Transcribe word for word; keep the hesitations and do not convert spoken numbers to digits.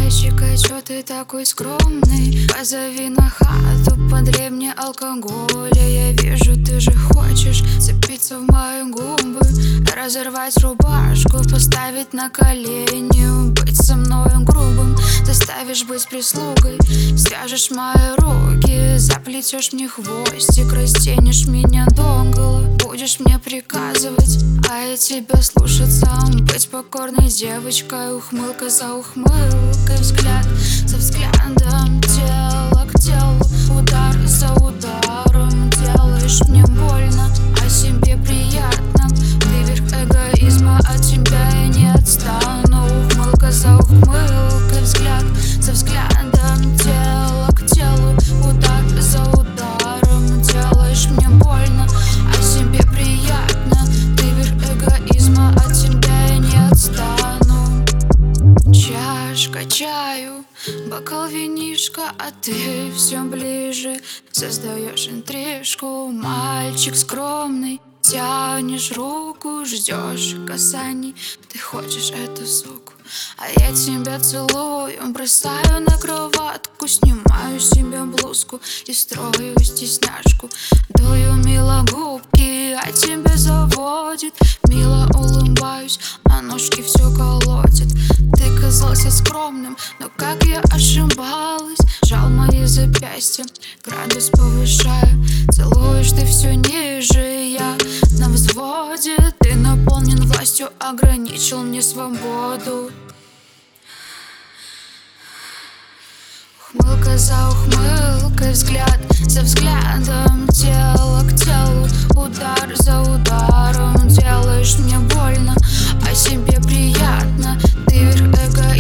Зайчик, а чё ты такой скромный? Позови на хату, подрей мне алкоголя. Я вижу, ты же хочешь цепиться в мои губы, разорвать рубашку, поставить на колени, быть со мной грубым, заставишь быть прислугой. Свяжешь мои руки, заплетешь мне хвостик, растянешь меня догола, будешь мне приказывать, а я тебя слушаться, быть покорной девочкой. Ухмылка за ухмылкой, взгляд за взглядом, тело к телу, удар за ударом. Делаешь мне больно, а себе приятно. Ты верх эгоизма, от тебя я не отстану. Ухмылка за ухмылкой, взгляд за взглядом, тело к телу, удар за ударом. Делаешь мне больно, а себе приятно. Ты верх эгоизма, от тебя я не отстану. Чашка чаю, бокал винишка, а ты все ближе. Создаешь интрижку, мальчик скромный. Тянешь руку, ждешь касаний. Ты хочешь эту суку, а я тебя целую. Бросаю на кроватку, снимаю с себя блузку и строю стесняшку. Дую мило губки, а тебя заводит. Мило улыбаюсь, а ножки все колотит. Ты казался скромным, но как я ошибалась. Жал мои запястья, градус повышая. Целуешь ты все ниже, я на взводе. Ты наполнен властью, ограничил мне свободу. Ухмылка за ухмылкой, взгляд за взглядом, тело к телу, удар за ударом. Делаешь мне больно, а себе приятно. Ты верх эго